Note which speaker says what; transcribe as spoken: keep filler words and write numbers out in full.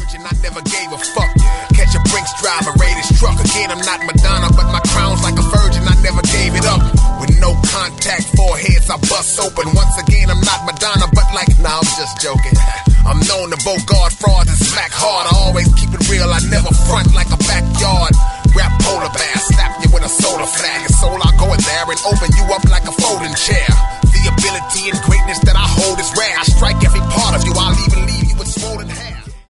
Speaker 1: virgin, I never gave a fuck. Catch a Brinks driver, raid his truck. Again, I'm not Madonna, but my crown's like a virgin, I never gave it up. With no contact, foreheads I bust open. Once again, I'm not Madonna, but like, nah, I'm just joking. I'm known to bogart frauds and smack hard. I always keep it real, I never front like a backyard. Rap polar bear, slap you with a solar flag. And soul, I go in there and open